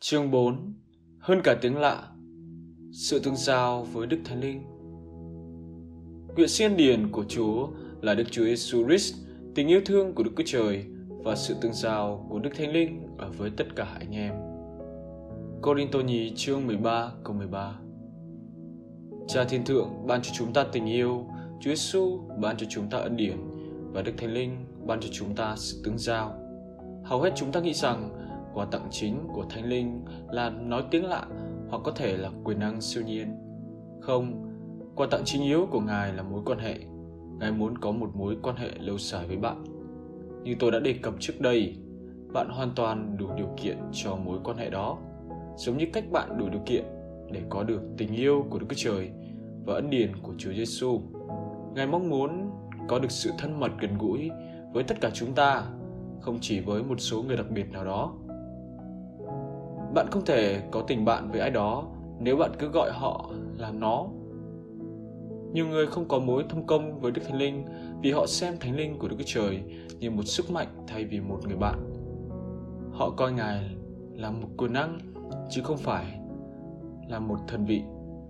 Chương 4. Hơn cả tiếng lạ. Sự tương giao với Đức Thánh Linh. Nguyện xiên điển của Chúa là Đức Chúa Giêsu Christ, tình yêu thương của Đức Chúa Trời và sự tương giao của Đức Thánh Linh ở với tất cả anh em. Cô-rinh-tô nhì chương 13 câu 13. Cha Thiên Thượng ban cho chúng ta tình yêu, Chúa Giêsu ban cho chúng ta ân điển và Đức Thánh Linh ban cho chúng ta sự tương giao. Hầu hết chúng ta nghĩ rằng quà tặng chính của Thánh Linh là nói tiếng lạ hoặc có thể là quyền năng siêu nhiên. Không, quà tặng chính yếu của Ngài là mối quan hệ. Ngài muốn có một mối quan hệ lâu dài với bạn. Như tôi đã đề cập trước đây, bạn hoàn toàn đủ điều kiện cho mối quan hệ đó, giống như cách bạn đủ điều kiện để có được tình yêu của Đức Chúa Trời và ân điển của Chúa Giêsu. Ngài mong muốn có được sự thân mật gần gũi với tất cả chúng ta, không chỉ với một số người đặc biệt nào đó. Bạn không thể có tình bạn với ai đó nếu bạn cứ gọi họ là nó. Nhiều người không có mối thâm công với Đức Thánh Linh vì họ xem Thánh Linh của Đức Chúa Trời như một sức mạnh thay vì một người bạn. Họ coi Ngài là một quyền năng chứ không phải là một thần vị.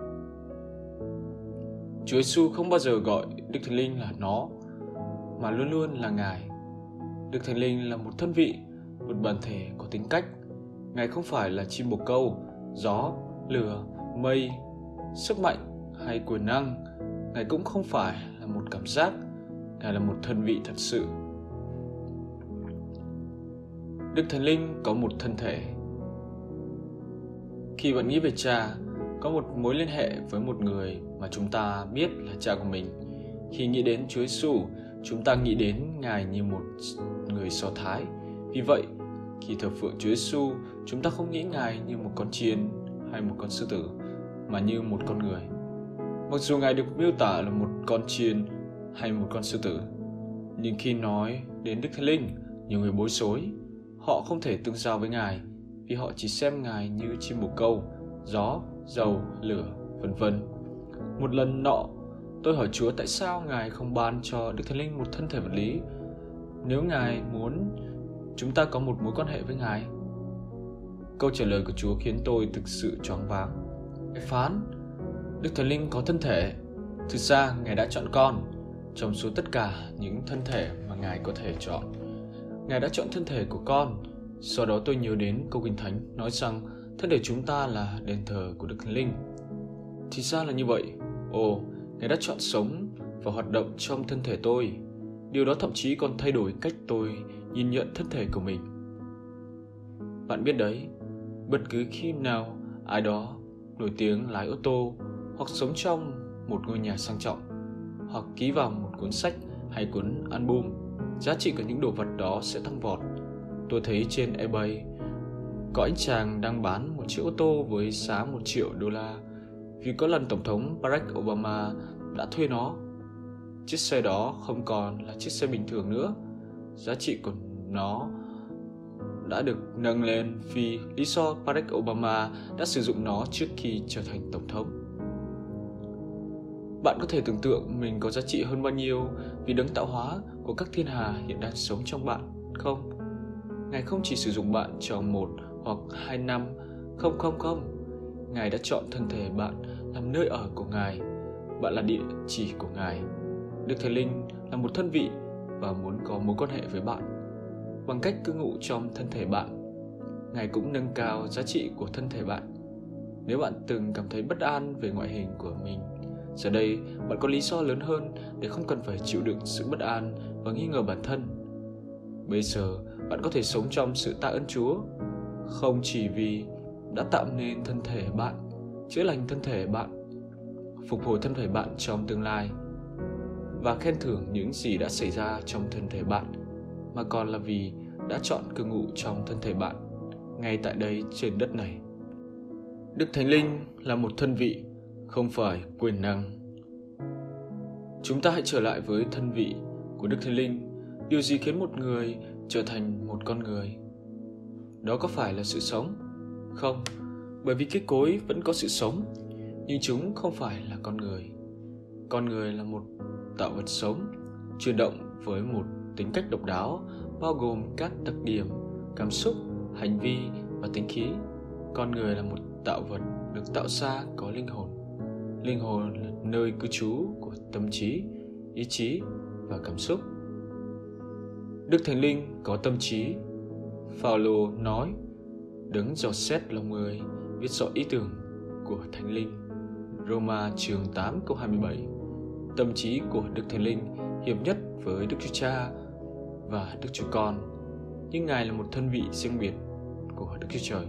Chúa Giêsu không bao giờ gọi Đức Thánh Linh là nó, mà luôn luôn là Ngài. Đức Thánh Linh là một thân vị, một bản thể có tính cách. Ngài không phải là chim bồ câu, gió, lửa, mây, sức mạnh hay quyền năng. Ngài cũng không phải là một cảm giác. Ngài là một thân vị thật sự. Đức Thánh Linh có một thân thể. Khi bạn nghĩ về Cha, có một mối liên hệ với một người mà chúng ta biết là Cha của mình. Khi nghĩ đến Chúa Giêsu, chúng ta nghĩ đến Ngài như một người Do Thái. Vì vậy, khi thờ phượng Chúa Giêsu, chúng ta không nghĩ Ngài như một con chiên hay một con sư tử, mà như một con người. Mặc dù Ngài được miêu tả là một con chiên hay một con sư tử, nhưng khi nói đến Đức Thánh Linh, nhiều người bối rối. Họ không thể tương giao với Ngài vì họ chỉ xem Ngài như chim bồ câu, gió, dầu, lửa, vân vân. Một lần nọ, tôi hỏi Chúa tại sao Ngài không ban cho Đức Thánh Linh một thân thể vật lý nếu Ngài muốn chúng ta có một mối quan hệ với Ngài. Câu trả lời của Chúa khiến tôi thực sự choáng váng. Ngài phán, Đức Thánh Linh có thân thể. Thực ra Ngài đã chọn con trong số tất cả những thân thể mà Ngài có thể chọn. Ngài đã chọn thân thể của con. Sau đó tôi nhớ đến câu Kinh Thánh nói rằng thân thể chúng ta là đền thờ của Đức Thánh Linh. Thì ra là như vậy. Ngài đã chọn sống và hoạt động trong thân thể tôi. Điều đó thậm chí còn thay đổi cách tôi nhìn nhận thân thể của mình. Bạn biết đấy, bất cứ khi nào ai đó nổi tiếng lái ô tô, hoặc sống trong một ngôi nhà sang trọng, hoặc ký vào một cuốn sách hay cuốn album, giá trị của những đồ vật đó sẽ tăng vọt. Tôi thấy trên eBay có anh chàng đang bán một chiếc ô tô với giá $1 triệu vì có lần Tổng thống Barack Obama đã thuê nó. Chiếc xe đó không còn là chiếc xe bình thường nữa. Giá trị của nó đã được nâng lên vì lý do Barack Obama đã sử dụng nó trước khi trở thành Tổng thống. Bạn có thể tưởng tượng mình có giá trị hơn bao nhiêu vì đấng tạo hóa của các thiên hà hiện đang sống trong bạn, không? Ngài không chỉ sử dụng bạn trong 1 hoặc 2 năm, không. Ngài đã chọn thân thể bạn làm nơi ở của Ngài. Bạn là địa chỉ của Ngài. Đức Thánh Linh là một thân vị và muốn có mối quan hệ với bạn. Bằng cách cư ngụ trong thân thể bạn, Ngài cũng nâng cao giá trị của thân thể bạn. Nếu bạn từng cảm thấy bất an về ngoại hình của mình, giờ đây bạn có lý do lớn hơn để không cần phải chịu đựng sự bất an và nghi ngờ bản thân. Bây giờ bạn có thể sống trong sự tạ ơn Chúa, không chỉ vì đã tạo nên thân thể bạn, chữa lành thân thể bạn, phục hồi thân thể bạn trong tương lai và khen thưởng những gì đã xảy ra trong thân thể bạn, mà còn là vì đã chọn cư ngụ trong thân thể bạn ngay tại đây trên đất này. Đức Thánh Linh là một thân vị, không phải quyền năng. Chúng ta hãy trở lại với thân vị của Đức Thánh Linh. Điều gì khiến một người trở thành một con người? Đó có phải là sự sống? Không, bởi vì cây cối vẫn có sự sống, nhưng chúng không phải là con người. Con người là một tạo vật sống, chuyển động với một tính cách độc đáo, bao gồm các đặc điểm, cảm xúc, hành vi và tính khí. Con người là một tạo vật được tạo ra có linh hồn. Linh hồn là nơi cư trú của tâm trí, ý chí và cảm xúc. Đức Thánh Linh có tâm trí. Phaolô nói, Đấng dò xét lòng người, biết rõ ý tưởng của Thánh Linh. Roma chương 8 câu 27. Tâm trí của Đức Thánh Linh hiệp nhất với Đức Chúa Cha và Đức Chúa Con, nhưng Ngài là một thân vị riêng biệt của Đức Chúa Trời.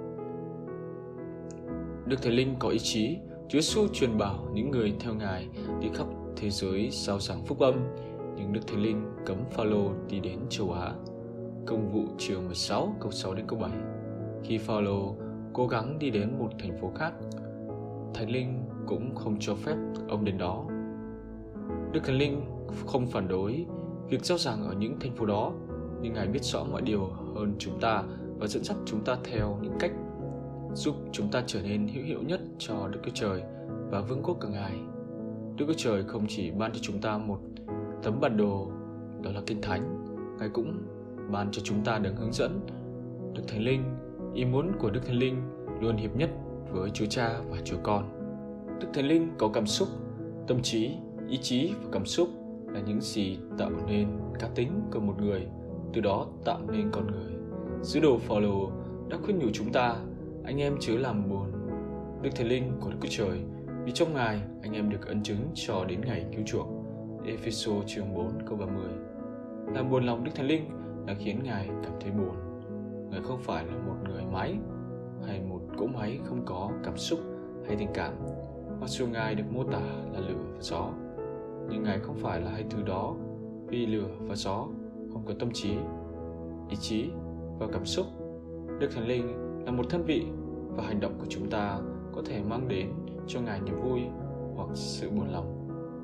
Đức Thánh Linh có ý chí. Chúa Giêsu truyền bảo những người theo Ngài đi khắp thế giới rao giảng phúc âm, nhưng Đức Thánh Linh cấm Phaolô đi đến châu Á. Công vụ chương 16 câu 6 đến câu 7. Khi Phaolô cố gắng đi đến một thành phố khác, Thánh Linh cũng không cho phép ông đến đó. Đức Thánh Linh không phản đối việc rao giảng ở những thành phố đó, nhưng Ngài biết rõ mọi điều hơn chúng ta và dẫn dắt chúng ta theo những cách giúp chúng ta trở nên hữu hiệu nhất cho Đức Chúa Trời và vương quốc của Ngài. Đức Chúa Trời không chỉ ban cho chúng ta một tấm bản đồ, đó là Kinh Thánh, Ngài cũng ban cho chúng ta đấng hướng dẫn, Đức Thánh Linh. Ý muốn của Đức Thánh Linh luôn hiệp nhất với Chúa Cha và Chúa Con. Đức Thánh Linh có cảm xúc. Tâm trí, ý chí và cảm xúc là những gì tạo nên cá tính của một người, từ đó tạo nên con người. Sứ đồ Phaolô đã khuyên nhủ chúng ta, anh em chớ làm buồn Đức Thánh Linh của Đức Chúa Trời, vì trong Ngài anh em được ân chứng cho đến ngày cứu chuộc. Ê-phê-sô chương 4 câu 30. Làm buồn lòng Đức Thánh Linh là khiến Ngài cảm thấy buồn. Ngài không phải là một người máy hay một cỗ máy không có cảm xúc hay tình cảm. Mặc dù Ngài được mô tả là lửa và gió, nhưng Ngài không phải là hai thứ đó, vì lửa và gió không có tâm trí, ý chí và cảm xúc. Đức Thánh Linh là một thân vị, và hành động của chúng ta có thể mang đến cho Ngài niềm vui hoặc sự buồn lòng.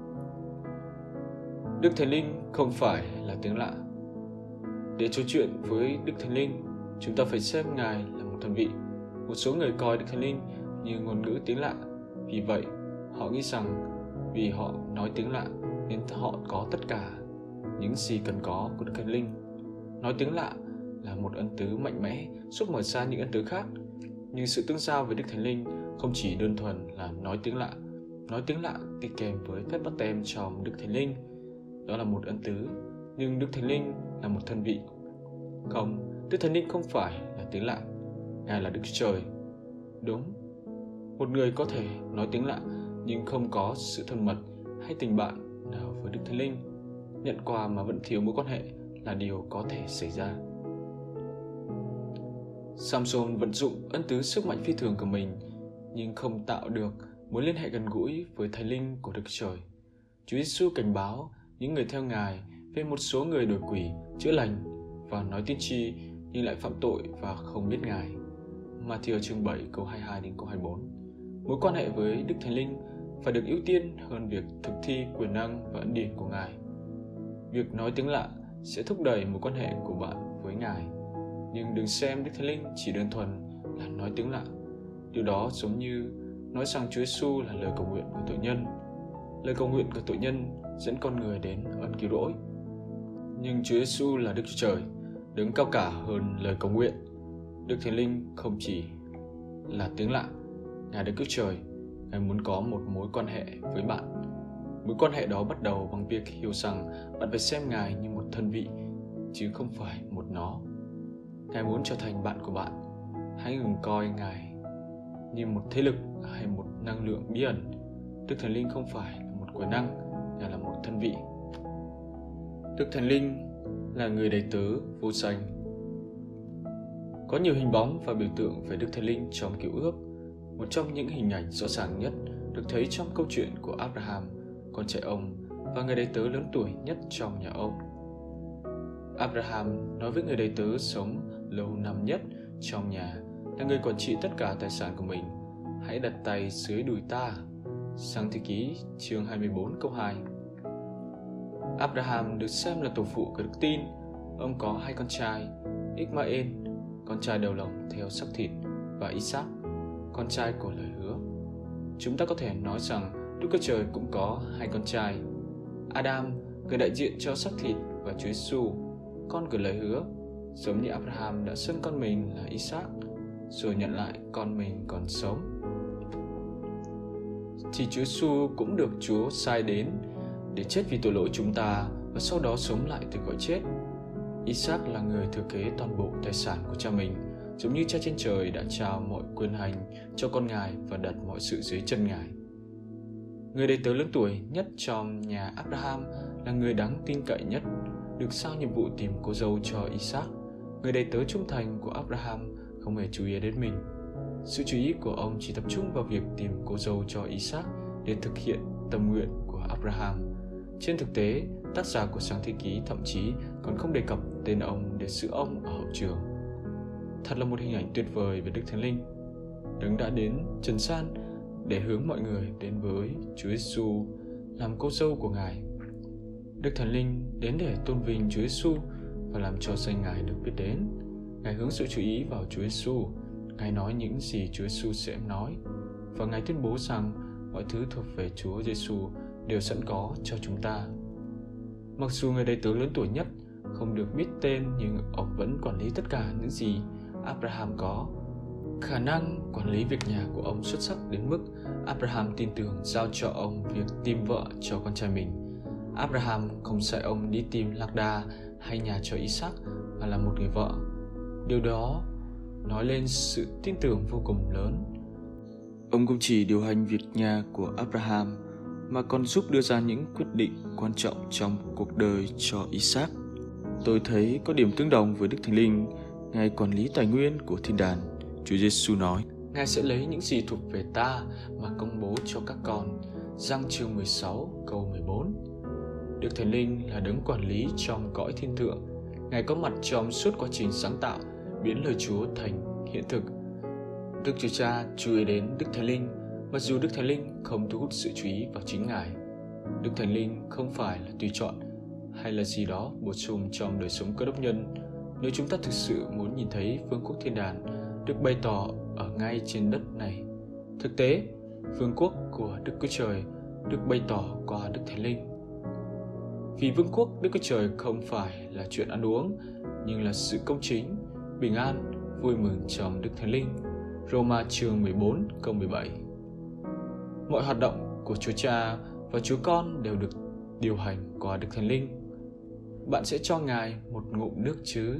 Đức Thánh Linh không phải là tiếng lạ. Để trò chuyện với Đức Thánh Linh, chúng ta phải xem Ngài là một thân vị. Một số người coi Đức Thánh Linh như ngôn ngữ tiếng lạ. Vì vậy, họ nghĩ rằng vì họ nói tiếng lạ nên họ có tất cả những gì cần có của Đức Thánh Linh. Nói tiếng lạ là một ân tứ mạnh mẽ giúp mở ra những ân tứ khác. Nhưng sự tương giao với Đức Thánh Linh không chỉ đơn thuần là nói tiếng lạ. Nói tiếng lạ đi kèm với phép bắt tem trong Đức Thánh Linh. Đó là một ân tứ, nhưng Đức Thánh Linh là một thân vị. Không, Đức Thánh Linh không phải là tiếng lạ. Ngài là Đức Chúa Trời. Đúng, một người có thể nói tiếng lạ nhưng không có sự thân mật hay tình bạn nào với Đức Thánh Linh. Nhận quà mà vẫn thiếu mối quan hệ là điều có thể xảy ra. Samson vận dụng ân tứ sức mạnh phi thường của mình nhưng không tạo được mối liên hệ gần gũi với Thánh Linh của Đức Chúa Trời. Chúa Giêsu cảnh báo những người theo Ngài về một số người đổi quỷ, chữa lành và nói tiên tri nhưng lại phạm tội và không biết Ngài. Ma-thi-ơ chương 7 câu 22 đến câu 24. Mối quan hệ với Đức Thánh Linh phải được ưu tiên hơn việc thực thi quyền năng và ân điển của Ngài. Việc nói tiếng lạ sẽ thúc đẩy mối quan hệ của bạn với Ngài, nhưng đừng xem Đức Thánh Linh chỉ đơn thuần là nói tiếng lạ. Điều đó giống như nói rằng Chúa Giêsu là lời cầu nguyện của tội nhân. Lời cầu nguyện của tội nhân dẫn con người đến ơn cứu rỗi. Nhưng Chúa Giêsu là Đức Chúa Trời, đứng cao cả hơn lời cầu nguyện. Đức Thánh Linh không chỉ là tiếng lạ. Ngài Đức Chúa Trời, Ngài muốn có một mối quan hệ với bạn. Mối quan hệ đó bắt đầu bằng việc hiểu rằng bạn phải xem Ngài như một thân vị, chứ không phải một nó. Ngài muốn trở thành bạn của bạn. Hãy ngừng coi Ngài như một thế lực hay một năng lượng bí ẩn. Đức Thánh Linh không phải là một quyền năng, Ngài là một thân vị. Đức Thánh Linh là người đầy tớ vô danh. Có nhiều hình bóng và biểu tượng về Đức Thánh Linh trong Cựu Ước. Một trong những hình ảnh rõ ràng nhất được thấy trong câu chuyện của Abraham, con trai ông và người đầy tớ lớn tuổi nhất trong nhà ông. Abraham nói với người đầy tớ sống lâu năm nhất trong nhà, là người quản trị tất cả tài sản của mình: hãy đặt tay dưới đùi ta. Sáng Thế Ký chương 24 câu 2. Abraham được xem là tổ phụ của đức tin. Ông có hai con trai, Ismael, con trai đầu lòng theo xác thịt, và Isaac, con trai của lời hứa. Chúng ta có thể nói rằng Đức Chúa Trời cũng có hai con trai: Adam, người đại diện cho xác thịt, và Chúa Giêsu, con của lời hứa. Giống như Abraham đã xưng con mình là Isaac, rồi nhận lại con mình còn sống. Thì Chúa Giêsu cũng được Chúa sai đến để chết vì tội lỗi chúng ta và sau đó sống lại từ cõi chết. Isaac là người thừa kế toàn bộ tài sản của cha mình, giống như Cha trên trời đã trao mọi quyền hành cho con Ngài và đặt mọi sự dưới chân Ngài. Người đầy tớ lớn tuổi nhất trong nhà Abraham là người đáng tin cậy nhất, được giao nhiệm vụ tìm cô dâu cho Isaac. Người đầy tớ trung thành của Abraham không hề chú ý đến mình. Sự chú ý của ông chỉ tập trung vào việc tìm cô dâu cho Isaac để thực hiện tâm nguyện của Abraham. Trên thực tế, tác giả của Sáng Thế Ký thậm chí còn không đề cập tên ông để giữ ông ở hậu trường. Thật là một hình ảnh tuyệt vời về Đức Thánh Linh. Đấng đã đến trần gian để hướng mọi người đến với Chúa Giêsu làm cô dâu của Ngài. Đức Thánh Linh đến để tôn vinh Chúa Giêsu và làm cho danh Ngài được biết đến. Ngài hướng sự chú ý vào Chúa Giêsu. Ngài nói những gì Chúa Giêsu sẽ nói, và Ngài tuyên bố rằng mọi thứ thuộc về Chúa Giêsu đều sẵn có cho chúng ta. Mặc dù người đầy tớ lớn tuổi nhất không được biết tên, nhưng ông vẫn quản lý tất cả những gì Abraham có. Khả năng quản lý việc nhà của ông xuất sắc đến mức Abraham tin tưởng giao cho ông việc tìm vợ cho con trai mình. Abraham không dạy ông đi tìm lạc đà hay nhà cho Isaac, mà là một người vợ. Điều đó nói lên sự tin tưởng vô cùng lớn. Ông không chỉ điều hành việc nhà của Abraham, mà còn giúp đưa ra những quyết định quan trọng trong cuộc đời cho Isaac. Tôi thấy có điểm tương đồng với Đức Thánh Linh. Ngài quản lý tài nguyên của thiên đàng. Chúa Giêsu nói: Ngài sẽ lấy những gì thuộc về ta mà công bố cho các con. Giăng chương 16 câu 14. Đức Thánh Linh là đấng quản lý trong cõi thiên thượng. Ngài có mặt trong suốt quá trình sáng tạo, biến lời Chúa thành hiện thực. Đức Chúa Cha chú ý đến Đức Thánh Linh, mặc dù Đức Thánh Linh không thu hút sự chú ý vào chính Ngài. Đức Thánh Linh không phải là tùy chọn hay là gì đó bổ sung trong đời sống cơ đốc nhân. Nếu chúng ta thực sự muốn nhìn thấy vương quốc thiên đàng được bày tỏ ở ngay trên đất này, thực tế, vương quốc của Đức Chúa Trời được bày tỏ qua Đức Thánh Linh. Vì vương quốc Đức Chúa Trời không phải là chuyện ăn uống, nhưng là sự công chính, bình an, vui mừng trong Đức Thánh Linh. Roma chương 14 câu 17. Mọi hoạt động của Chúa Cha và Chúa Con đều được điều hành qua Đức Thánh Linh. Bạn sẽ cho Ngài một ngụm nước chứ?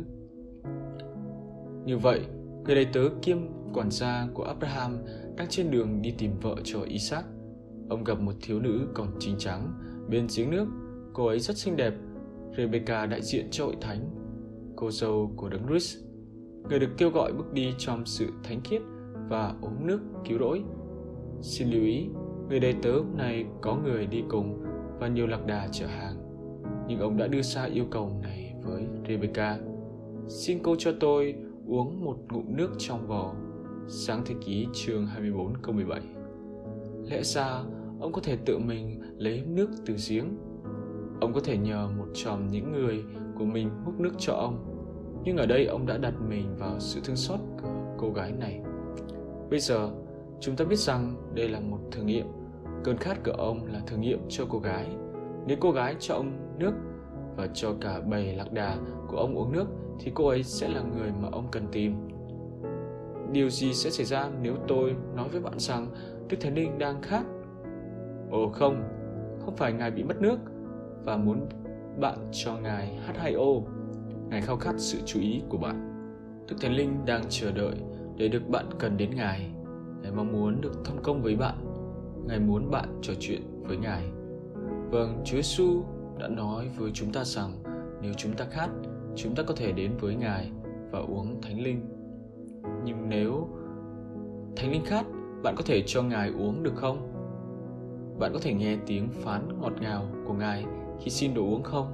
Như vậy, người đầy tớ kiêm quản gia của Abraham đang trên đường đi tìm vợ cho Isaac. Ông gặp một thiếu nữ còn chín chắn bên giếng nước. Cô ấy rất xinh đẹp. Rebecca đại diện cho hội thánh, cô dâu của Đấng Christ, người được kêu gọi bước đi trong sự thánh khiết và uống nước cứu rỗi. Xin lưu ý, người đầy tớ này có người đi cùng và nhiều lạc đà chở hàng, nhưng ông đã đưa ra yêu cầu này với Rebecca: Xin cô cho tôi uống một ngụm nước trong vò. Sáng Thế Ký chương 24 câu 17. Lẽ ra ông có thể tự mình lấy nước từ giếng. Ông có thể nhờ một trong những người của mình múc nước cho ông, nhưng ở đây ông đã đặt mình vào sự thương xót của cô gái này. Bây giờ chúng ta biết rằng đây là một thử nghiệm. Cơn khát của ông là thử nghiệm cho cô gái. Nếu cô gái cho ông nước và cho cả bầy lạc đà của ông uống nước, thì cô ấy sẽ là người mà ông cần tìm. Điều gì sẽ xảy ra nếu tôi nói với bạn rằng Đức Thánh Linh đang khát? Ồ không phải Ngài bị mất nước và muốn bạn cho Ngài H2O. Ngài khao khát sự chú ý của bạn. Đức Thánh Linh đang chờ đợi để được bạn cần đến Ngài. Ngài mong muốn được thông công với bạn. Ngài muốn bạn trò chuyện với Ngài. Vâng, Chúa Giêsu đã nói với chúng ta rằng nếu chúng ta khát, chúng ta có thể đến với Ngài và uống Thánh Linh. Nhưng nếu Thánh Linh khát, bạn có thể cho Ngài uống được không? Bạn có thể nghe tiếng phán ngọt ngào của Ngài khi xin đồ uống không?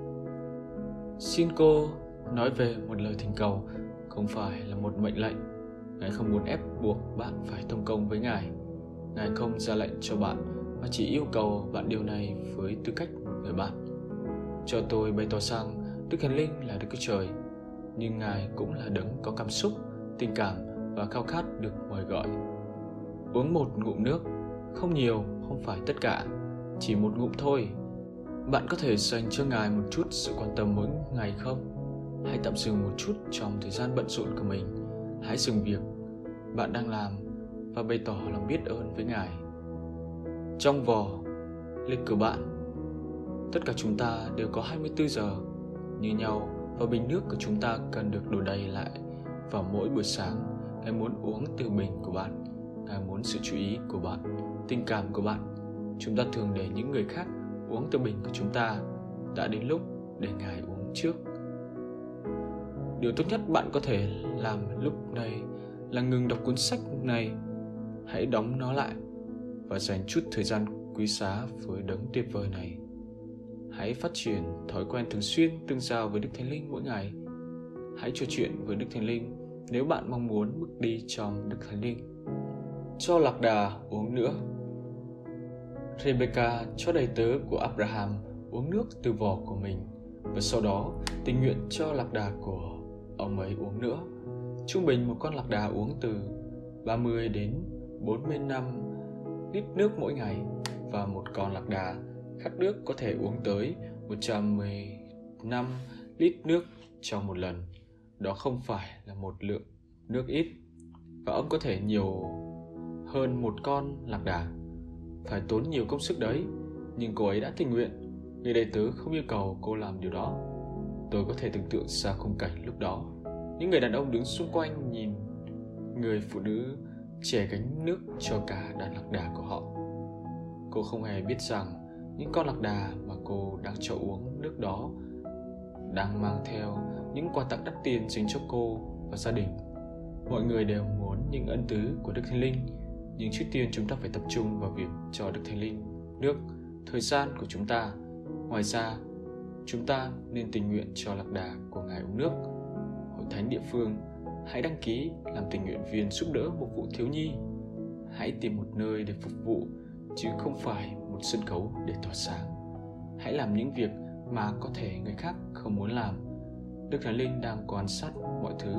Xin cô nói về một lời thỉnh cầu, không phải là một mệnh lệnh. Ngài không muốn ép buộc bạn phải thông công với Ngài. Ngài không ra lệnh cho bạn, mà chỉ yêu cầu bạn điều này với tư cách một người bạn. Cho tôi bày tỏ rằng Đức Thánh Linh là Đức Chúa Trời, nhưng Ngài cũng là đấng có cảm xúc, tình cảm và khao khát được mời gọi. Uống một ngụm nước, không nhiều, không phải tất cả, chỉ một ngụm thôi. Bạn có thể dành cho Ngài một chút sự quan tâm mỗi ngày không? Hãy tạm dừng một chút trong thời gian bận rộn của mình. Hãy dừng việc bạn đang làm và bày tỏ lòng biết ơn với Ngài. Trong vò lịch của bạn, tất cả chúng ta đều có 24 giờ như nhau, và bình nước của chúng ta cần được đổ đầy lại vào mỗi buổi sáng. Ngài muốn uống từ bình của bạn. Ngài muốn sự chú ý của bạn, tình cảm của bạn. Chúng ta thường để những người khác uống từ bình của chúng ta. Đã đến lúc để Ngài uống trước. Điều tốt nhất bạn có thể làm lúc này là ngừng đọc cuốn sách này. Hãy đóng nó lại và dành chút thời gian quý giá với đấng tuyệt vời này. Hãy phát triển thói quen thường xuyên tương giao với Đức Thánh Linh mỗi ngày. Hãy trò chuyện với Đức Thánh Linh nếu bạn mong muốn bước đi trong Đức Thánh Linh. Cho lạc đà uống nữa. Rebecca cho đầy tớ của Abraham uống nước từ vò của mình, và sau đó tình nguyện cho lạc đà của ông ấy uống nữa. Trung bình một con lạc đà uống từ 30 đến 45 lít nước mỗi ngày, và một con lạc đà khát nước có thể uống tới 115 lít nước trong một lần. Đó không phải là một lượng nước ít, và ông có thể nhiều hơn một con lạc đà. Phải tốn nhiều công sức đấy, nhưng cô ấy đã tình nguyện. Người đầy tớ không yêu cầu cô làm điều đó. Tôi có thể tưởng tượng ra khung cảnh lúc đó. Những người đàn ông đứng xung quanh nhìn người phụ nữ chè gánh nước cho cả đàn lạc đà của họ. Cô không hề biết rằng những con lạc đà mà cô đang cho uống nước đó đang mang theo những quà tặng đắt tiền dành cho cô và gia đình. Mọi người đều muốn những ân tứ của Đức Thánh Linh, nhưng trước tiên chúng ta phải tập trung vào việc cho Đức Thánh Linh nước, thời gian của chúng ta. Ngoài ra, chúng ta nên tình nguyện cho lạc đà của Ngài uống nước. Hội thánh địa phương, hãy đăng ký làm tình nguyện viên giúp đỡ một vụ thiếu nhi. Hãy tìm một nơi để phục vụ, chứ không phải một sân khấu để tỏa sáng. Hãy làm những việc mà có thể người khác không muốn làm. Đức Thánh Linh đang quan sát mọi thứ.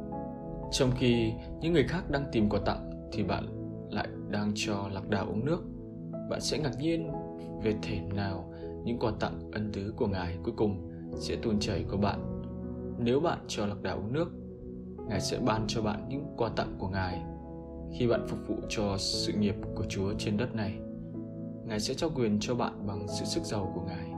Trong khi những người khác đang tìm quà tặng, thì bạn lại đang cho lạc đà uống nước. Bạn sẽ ngạc nhiên về thể nào những quà tặng ân tứ của Ngài cuối cùng sẽ tuôn chảy của bạn. Nếu bạn cho lạc đà uống nước, Ngài sẽ ban cho bạn những quà tặng của Ngài. Khi bạn phục vụ cho sự nghiệp của Chúa trên đất này, Ngài sẽ trao quyền cho bạn bằng sự sức giàu của Ngài.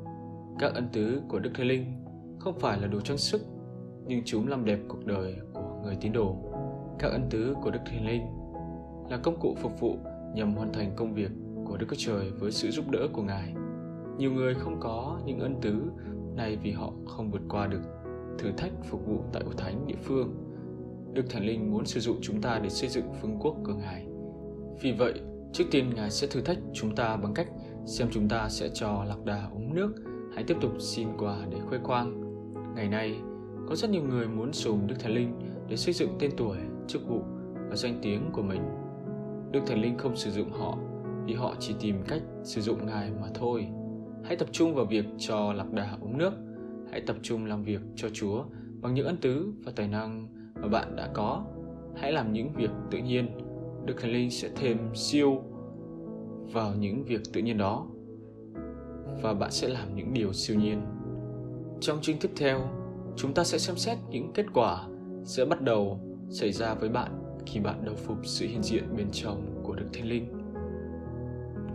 Các ân tứ của Đức Thánh Linh không phải là đồ trang sức, nhưng chúng làm đẹp cuộc đời của người tín đồ. Các ân tứ của Đức Thánh Linh là công cụ phục vụ nhằm hoàn thành công việc của Đức Chúa Trời với sự giúp đỡ của Ngài. Nhiều người không có những ân tứ này vì họ không vượt qua được thử thách phục vụ tại hội thánh địa phương. Đức Thánh Linh muốn sử dụng chúng ta để xây dựng vương quốc của Ngài. Vì vậy, trước tiên Ngài sẽ thử thách chúng ta bằng cách xem chúng ta sẽ cho lạc đà uống nước hay tiếp tục xin quà để khoe khoang. Ngày nay, có rất nhiều người muốn dùng Đức Thánh Linh để xây dựng tên tuổi, chức vụ và danh tiếng của mình. Đức Thánh Linh không sử dụng họ vì họ chỉ tìm cách sử dụng Ngài mà thôi. Hãy tập trung vào việc cho lạc đà uống nước. Hãy tập trung làm việc cho Chúa bằng những ân tứ và tài năng mà bạn đã có. Hãy làm những việc tự nhiên. Đức Thánh Linh sẽ thêm siêu vào những việc tự nhiên đó, và bạn sẽ làm những điều siêu nhiên. Trong chương tiếp theo, chúng ta sẽ xem xét những kết quả sẽ bắt đầu xảy ra với bạn khi bạn đầu phục sự hiện diện bên trong của Đức Thánh Linh.